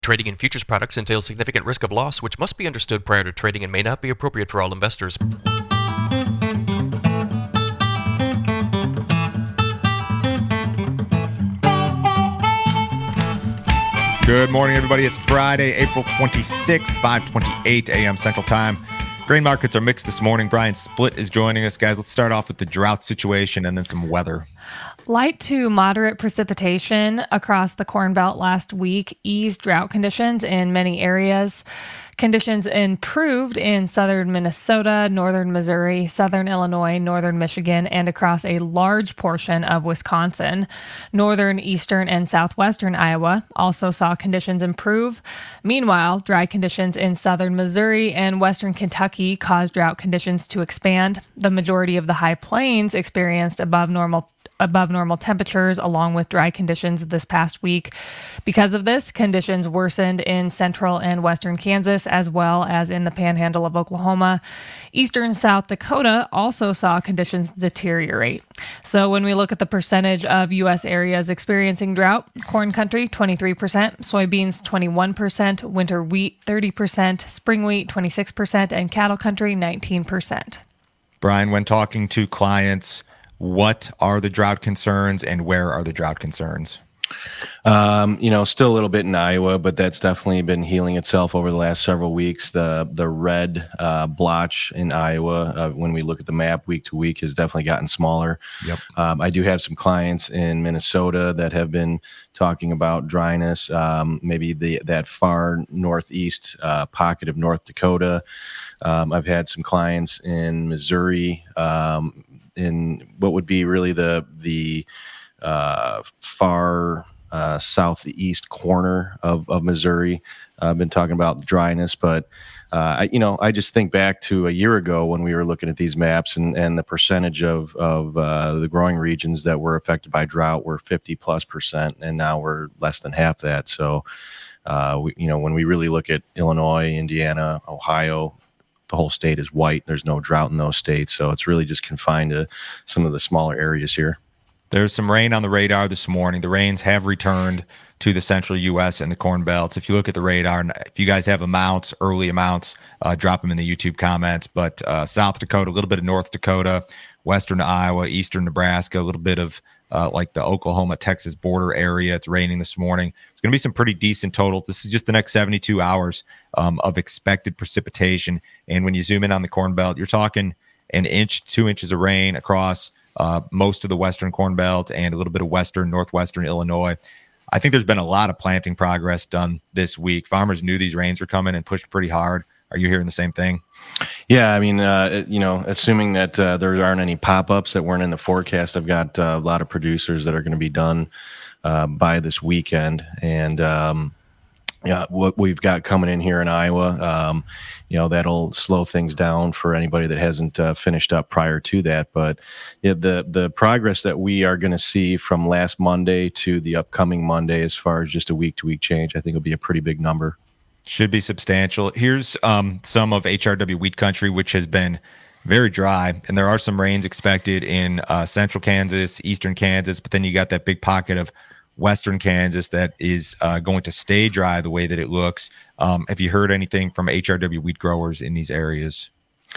Trading in futures products entails significant risk of loss, which must be understood prior to trading and may not be appropriate for all investors. Good morning, everybody. It's Friday, April 26th, 5:28 a.m. Central Time. Grain markets are mixed this morning. Brian Splitt is joining us. Guys, let's start off with the drought situation and then some weather. Light to moderate precipitation across the Corn Belt last week eased drought conditions in many areas. Conditions improved in southern Minnesota, northern Missouri, southern Illinois, northern Michigan, and across a large portion of Wisconsin. Northern, eastern, and southwestern Iowa also saw conditions improve. Meanwhile, dry conditions in southern Missouri and western Kentucky caused drought conditions to expand. The majority of the high plains experienced above normal temperatures along with dry conditions this past week. Because of this, conditions worsened in central and western Kansas as well as in the panhandle of Oklahoma. Eastern South Dakota also saw conditions deteriorate. So when we look at the percentage of U.S. areas experiencing drought, corn country 23%, soybeans 21%, winter wheat 30%, spring wheat 26%, and cattle country 19%. Brian, when talking to clients, what are the drought concerns and where are the drought concerns? Still a little bit in Iowa, but that's definitely been healing itself over the last several weeks. The red blotch in Iowa, when we look at the map week to week, has definitely gotten smaller. Yep. I do have some clients in Minnesota that have been talking about dryness, maybe that far northeast pocket of North Dakota. I've had some clients in Missouri, in what would be really the far southeast corner of Missouri. I've been talking about dryness, but I just think back to a year ago when we were looking at these maps and the percentage of the growing regions that were affected by drought were 50+%, and now we're less than half that. So, when we really look at Illinois, Indiana, Ohio, the whole state is white. There's no drought in those states, so it's really just confined to some of the smaller areas here. There's some rain on the radar this morning. The rains have returned to the central U.S. and the Corn Belts. If you look at the radar, and if you guys have amounts, early amounts, drop them in the YouTube comments. But South Dakota, a little bit of North Dakota, western Iowa, eastern Nebraska, a little bit of like the Oklahoma-Texas border area. It's raining this morning. It's going to be some pretty decent totals. This is just the next 72 hours of expected precipitation. And when you zoom in on the Corn Belt, you're talking an inch, 2 inches of rain across most of the western Corn Belt and a little bit of western, northwestern Illinois. I think there's been a lot of planting progress done this week. Farmers knew these rains were coming and pushed pretty hard. Are you hearing the same thing? Yeah, I mean, assuming that there aren't any pop-ups that weren't in the forecast, I've got a lot of producers that are going to be done by this weekend. And, what we've got coming in here in Iowa, that'll slow things down for anybody that hasn't finished up prior to that. But the progress that we are going to see from last Monday to the upcoming Monday, as far as just a week-to-week change, I think will be a pretty big number. Should be substantial. Here's some of HRW wheat country, which has been very dry, and there are some rains expected in central Kansas, eastern Kansas, but then you got that big pocket of western Kansas that is going to stay dry the way that it looks. Have you heard anything from HRW wheat growers in these areas?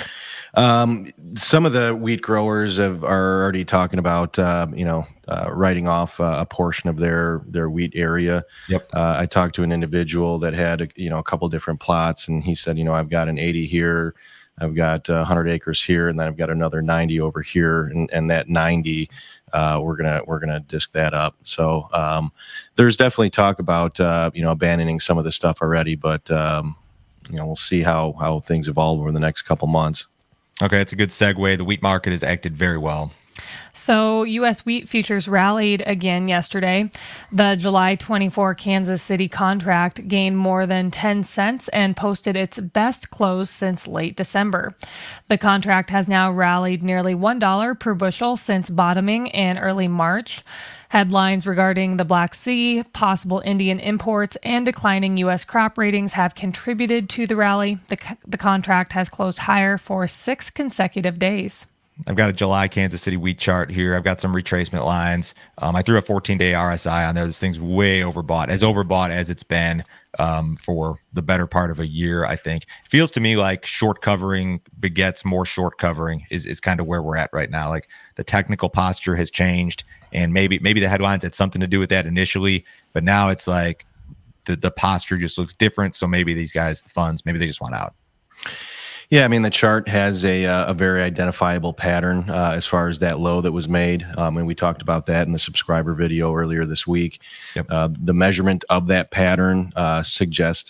Some of the wheat growers are already talking about, writing off a portion of their wheat area. Yep. I talked to an individual that had, a couple different plots, and he said, I've got an 80 here, I've got 100 acres here, and then I've got another 90 over here, and that 90, we're gonna disc that up. So there's definitely talk about abandoning some of this stuff already, but we'll see how things evolve over the next couple months. Okay, it's a good segue. The wheat market has acted very well. So U.S. wheat futures rallied again yesterday. The July 24 Kansas City contract gained more than 10 cents and posted its best close since late December. The contract has now rallied nearly $1 per bushel since bottoming in early March. Headlines regarding the Black Sea, possible Indian imports, and declining U.S. crop ratings have contributed to the rally. The contract has closed higher for 6 consecutive days. I've got a July Kansas City wheat chart here. I've got some retracement lines. I threw a 14-day RSI on there. This thing's way overbought, as it's been for the better part of a year, I think. It feels to me like short covering begets more short covering is kind of where we're at right now. Like the technical posture has changed, and maybe the headlines had something to do with that initially, but now it's like the posture just looks different. So maybe these guys, the funds, maybe they just want out. Yeah, I mean, the chart has a very identifiable pattern as far as that low that was made. And we talked about that in the subscriber video earlier this week. Yep. The measurement of that pattern suggests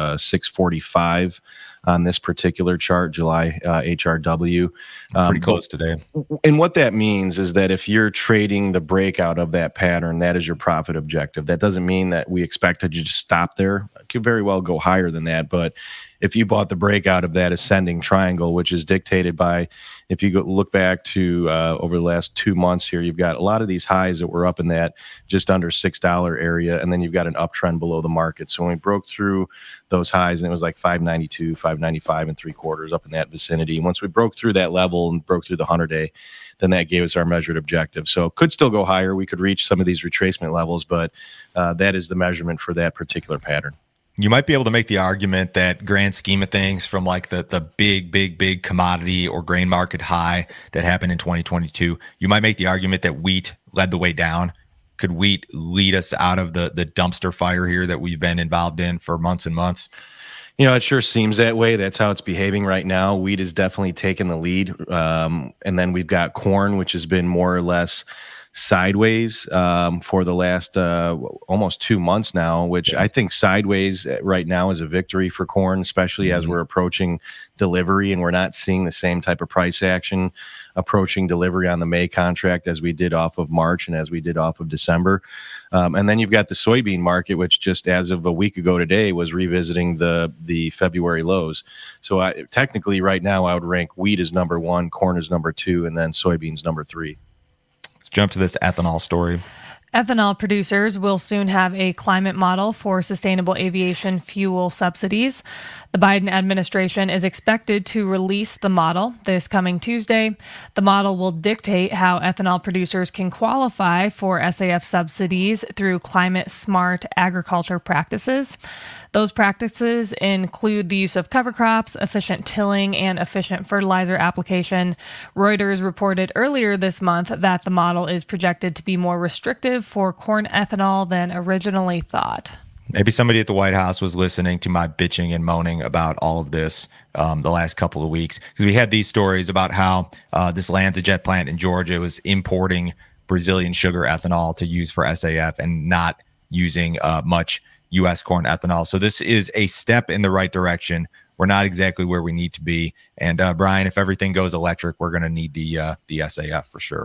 645 on this particular chart, July HRW. Pretty close today. And what that means is that if you're trading the breakout of that pattern, that is your profit objective. That doesn't mean that we expect that you just stop there. It could very well go higher than that. But if you bought the breakout of that ascending triangle, which is dictated by, if you look back to over the last 2 months here, you've got a lot of these highs that were up in that just under $6 area, and then you've got an uptrend below the market. So when we broke through those highs, and it was like 592, 595 and 3/4 up in that vicinity. Once we broke through that level and broke through the 100-day, then that gave us our measured objective. So it could still go higher. We could reach some of these retracement levels, but that is the measurement for that particular pattern. You might be able to make the argument that grand scheme of things, from like the big commodity or grain market high that happened in 2022, you might make the argument that wheat led the way down. Could wheat lead us out of the dumpster fire here that we've been involved in for months and months? You know, it sure seems that way. That's how it's behaving right now. Wheat is definitely taking the lead. And then we've got corn, which has been more or less sideways for the last almost 2 months now, which I think sideways right now is a victory for corn, especially as we're approaching delivery and we're not seeing the same type of price action approaching delivery on the May contract as we did off of March and as we did off of December. And then you've got the soybean market, which just as of a week ago today was revisiting the February lows. So technically right now I would rank wheat as number 1, corn as number 2, and then soybeans number 3. Let's jump to this ethanol story. Ethanol producers will soon have a climate model for sustainable aviation fuel subsidies. The Biden administration is expected to release the model this coming Tuesday. The model will dictate how ethanol producers can qualify for SAF subsidies through climate-smart agriculture practices. Those practices include the use of cover crops, efficient tilling, and efficient fertilizer application. Reuters reported earlier this month that the model is projected to be more restrictive for corn ethanol than originally thought. Maybe somebody at the White House was listening to my bitching and moaning about all of this the last couple of weeks, because we had these stories about how this LanzaJet plant in Georgia was importing Brazilian sugar ethanol to use for SAF and not using much U.S. corn ethanol. So this is a step in the right direction. We're not exactly where we need to be. And Brian, if everything goes electric, we're going to need the SAF for sure.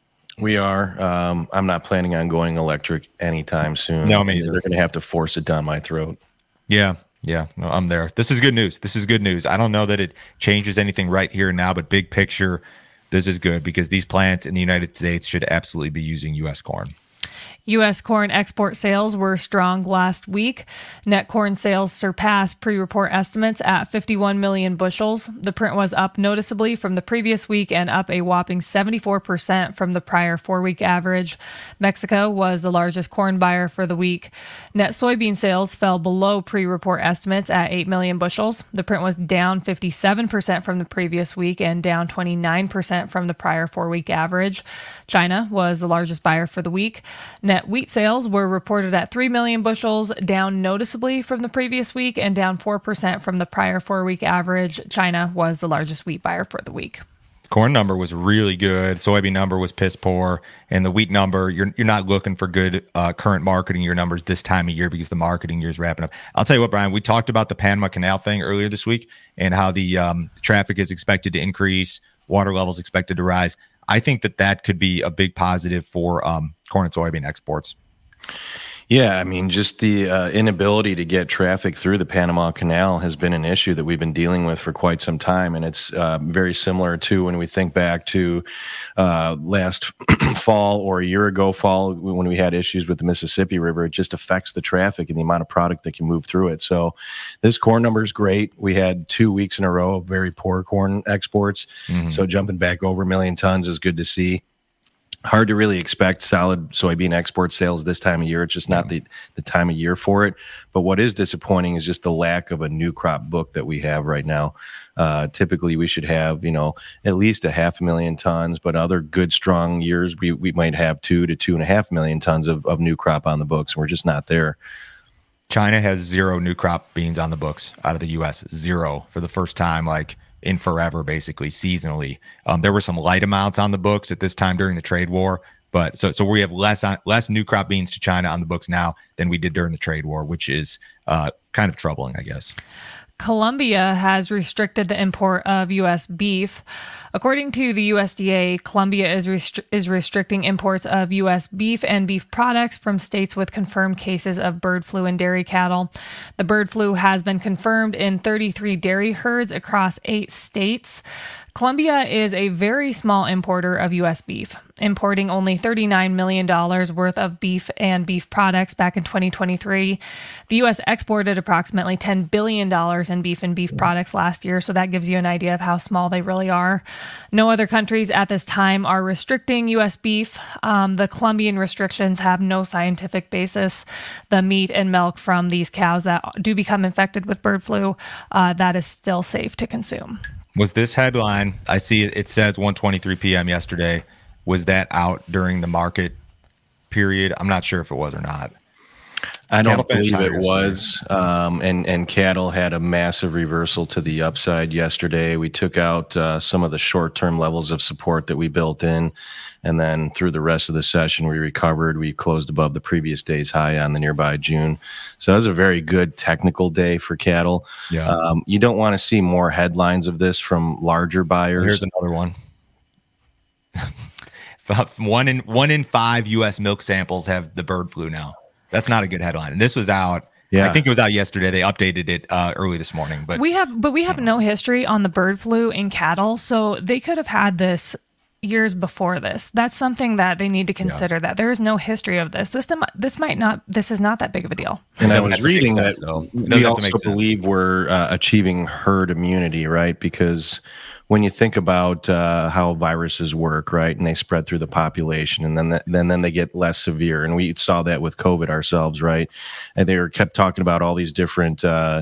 We are. I'm not planning on going electric anytime soon. No, me either. They're going to have to force it down my throat. Yeah. No, I'm there. This is good news. I don't know that it changes anything right here and now, but big picture, this is good because these plants in the United States should absolutely be using U.S. corn. U.S. corn export sales were strong last week. Net corn sales surpassed pre-report estimates at 51 million bushels. The print was up noticeably from the previous week and up a whopping 74% from the prior 4-week average. Mexico was the largest corn buyer for the week. Net soybean sales fell below pre-report estimates at 8 million bushels. The print was down 57% from the previous week and down 29% from the prior 4-week average. China was the largest buyer for the week. Net wheat sales were reported at 3 million bushels, down noticeably from the previous week and down 4% from the prior 4-week average. China was the largest wheat buyer for the week. Corn number was really good. Soybean number was piss poor. And the wheat number, you're not looking for good current marketing year numbers this time of year because the marketing year is wrapping up. I'll tell you what, Brian, we talked about the Panama Canal thing earlier this week and how the traffic is expected to increase, water levels expected to rise. I think that could be a big positive for corn and soybean exports. Yeah, I mean, just the inability to get traffic through the Panama Canal has been an issue that we've been dealing with for quite some time. And it's very similar to when we think back to last fall or a year ago fall when we had issues with the Mississippi River. It just affects the traffic and the amount of product that can move through it. So this corn number is great. We had 2 weeks in a row of very poor corn exports. So jumping back over 1 million tons is good to see. Hard to really expect solid soybean export sales this time of year. It's just not the time of year for it. But what is disappointing is just the lack of a new crop book that we have right now. Typically, we should have, at least 500,000 tons, but other good, strong years, we might have 2 to 2.5 million tons of new crop on the books. And we're just not there. China has 0 new crop beans on the books out of the U.S. 0 for the first time, in forever, basically seasonally. There were some light amounts on the books at this time during the trade war, but so we have less new crop beans to China on the books now than we did during the trade war, which is kind of troubling, I guess. Colombia has restricted the import of U.S. beef. According to the USDA, Colombia is restricting imports of U.S. beef and beef products from states with confirmed cases of bird flu in dairy cattle. The bird flu has been confirmed in 33 dairy herds across 8 states. Colombia is a very small importer of U.S. beef, importing only $39 million worth of beef and beef products back in 2023. The U.S. exported approximately $10 billion in beef and beef products last year, so that gives you an idea of how small they really are. No other countries at this time are restricting U.S. beef. The Colombian restrictions have no scientific basis. The meat and milk from these cows that do become infected with bird flu, that is still safe to consume. Was this headline, I see it says 1:23 p.m. yesterday, was that out during the market period? I'm not sure if it was or not. I don't believe it was. And cattle had a massive reversal to the upside yesterday. We took out some of the short-term levels of support that we built in. And then through the rest of the session, we recovered. We closed above the previous day's high on the nearby June. So that was a very good technical day for cattle. Yeah. You don't want to see more headlines of this from larger buyers. Here's another one. one in 5 U.S. milk samples have the bird flu now. That's not a good headline. And this was out. Yeah. I think it was out yesterday. They updated it early this morning. But we have no history on the bird flu in cattle, so they could have had this years before this. That's something that they need to consider. That there is no history of this. This is not that big of a deal. And I was reading that we also believe we're achieving herd immunity, right? Because when you think about how viruses work, right, and they spread through the population, and then they get less severe, and we saw that with COVID ourselves, right? And they kept talking about all these different,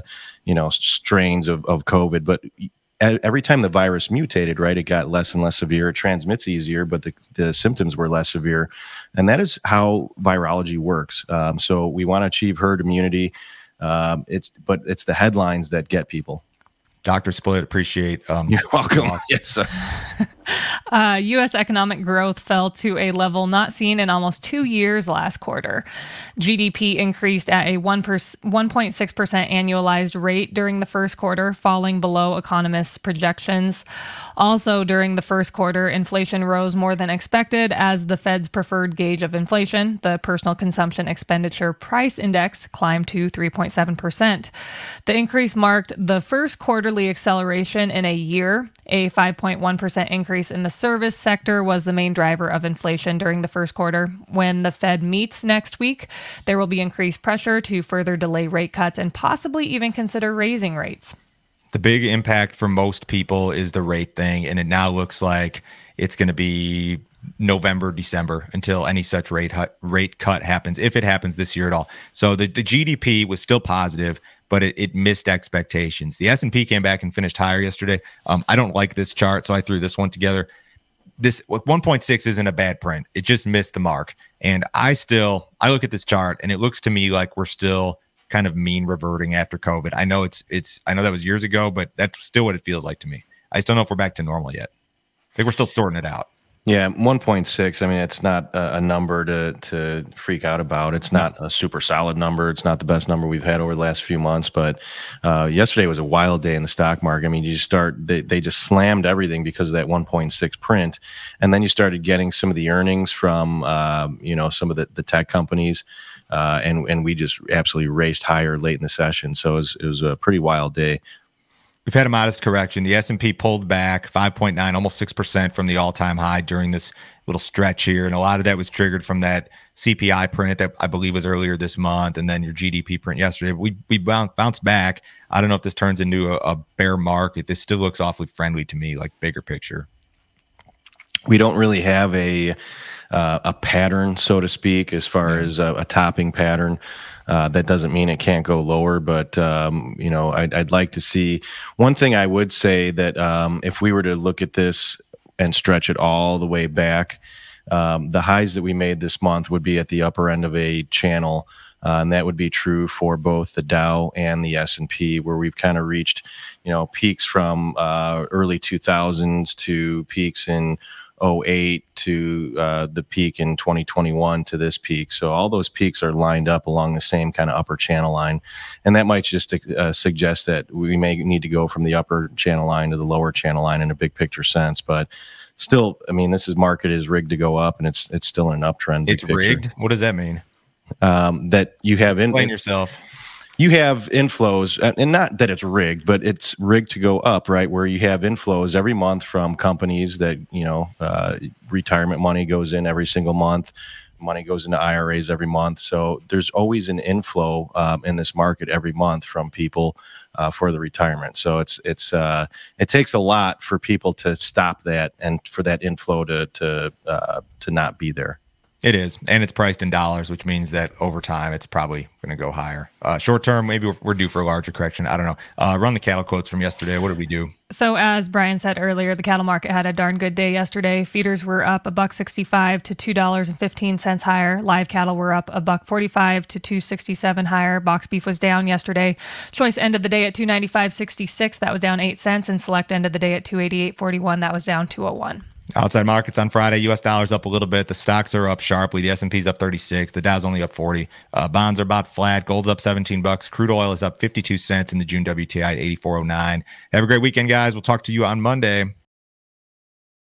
strains of COVID, but every time the virus mutated, right, it got less and less severe. It transmits easier, but the symptoms were less severe, and that is how virology works. So we want to achieve herd immunity. It's the headlines that get people. Dr. Split, appreciate. You're welcome. Yes, sir. U.S. economic growth fell to a level not seen in almost 2 years last quarter. GDP increased at a 1.6% annualized rate during the first quarter, falling below economists' projections. Also, during the first quarter, inflation rose more than expected as the Fed's preferred gauge of inflation, the Personal Consumption Expenditure Price Index, climbed to 3.7%. The increase marked the first quarterly acceleration in a year. A 5.1% increase in the service sector was the main driver of inflation during the first quarter. When the Fed meets next week, there will be increased pressure to further delay rate cuts and possibly even consider raising rates. The big impact for most people is the rate thing, and it now looks like it's going to be November, December until any such rate cut happens, if it happens this year at all. So the GDP was still positive, but it missed expectations. The S&P came back and finished higher yesterday. I don't like this chart, so I threw this one together. This 1.6 isn't a bad print. It just missed the mark. And I look at this chart, and it looks to me like we're still kind of mean reverting after COVID. I know I know that was years ago, but that's still what it feels like to me. I still don't know if we're back to normal yet. I think we're still sorting it out. Yeah, 1.6. I mean, it's not a number to freak out about. It's not a super solid number. It's not the best number we've had over the last few months. But yesterday was a wild day in the stock market. I mean, they just slammed everything because of that 1.6 print, and then you started getting some of the earnings from some of the tech companies. and we just absolutely raced higher late in the session. So it was a pretty wild day. We've had a modest correction. The S&P pulled back 5.9, almost 6% from the all-time high during this little stretch here. And a lot of that was triggered from that CPI print that I believe was earlier this month, and then your GDP print yesterday. We bounced back. I don't know if this turns into a bear market. This still looks awfully friendly to me, like bigger picture. We don't really have a pattern, so to speak, as far as a topping pattern. That doesn't mean it can't go lower, but I'd like to see. One thing I would say that if we were to look at this and stretch it all the way back, the highs that we made this month would be at the upper end of a channel, and that would be true for both the Dow and the S&P, where we've kind of reached, peaks from early 2000s to peaks in 2008 to the peak in 2021 to this peak. So all those peaks are lined up along the same kind of upper channel line. And that might just suggest that we may need to go from the upper channel line to the lower channel line in a big picture sense. But still, I mean, market is rigged to go up, and it's still in an uptrend. It's rigged? What does that mean? That you have Explain yourself. You have inflows, and not that it's rigged, but it's rigged to go up, right? Where you have inflows every month from companies that, retirement money goes in every single month. Money goes into IRAs every month. So there's always an inflow in this market every month from people for the retirement. So it takes a lot for people to stop that and for that inflow to not be there. It is, and it's priced in dollars, which means that over time it's probably going to go higher. Short term, maybe we're due for a larger correction. I don't know. Run the cattle quotes from yesterday. What did we do? So as Brian said earlier, the cattle market had a darn good day yesterday. Feeders were up $1.65 to $2.15 higher. Live cattle were up $1.45 to $2.67 higher. Box beef was down yesterday. Choice ended the day at $295.66. That was down 8 cents, and select ended the day at $288.41. That was down 201. Outside markets on Friday, U.S. dollar's up a little bit. The stocks are up sharply. The S&P's up 36. The Dow's only up 40. Bonds are about flat. Gold's up $17. Crude oil is up 52 cents in the June WTI at 84.09. Have a great weekend, guys. We'll talk to you on Monday.